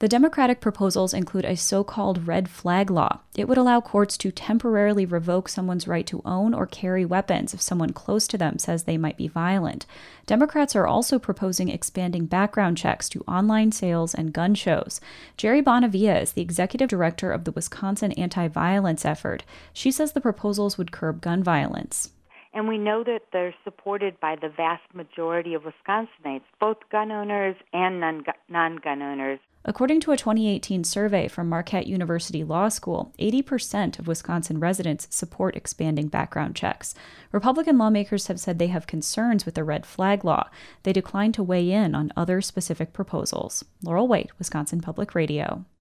The Democratic proposals include a so-called red flag law. It would allow courts to temporarily revoke someone's right to own or carry weapons if someone close to them says they might be violent. Democrats are also proposing expanding background checks to online sales and gun shows. Jerry Bonavia is the executive director of the Wisconsin anti-violence effort. She says the proposals would curb gun violence. And we know that they're supported by the vast majority of Wisconsinites, both gun owners and non-gun owners. According to a 2018 survey from Marquette University Law School, 80% of Wisconsin residents support expanding background checks. Republican lawmakers have said they have concerns with the red flag law. They declined to weigh in on other specific proposals. Laurel White, Wisconsin Public Radio.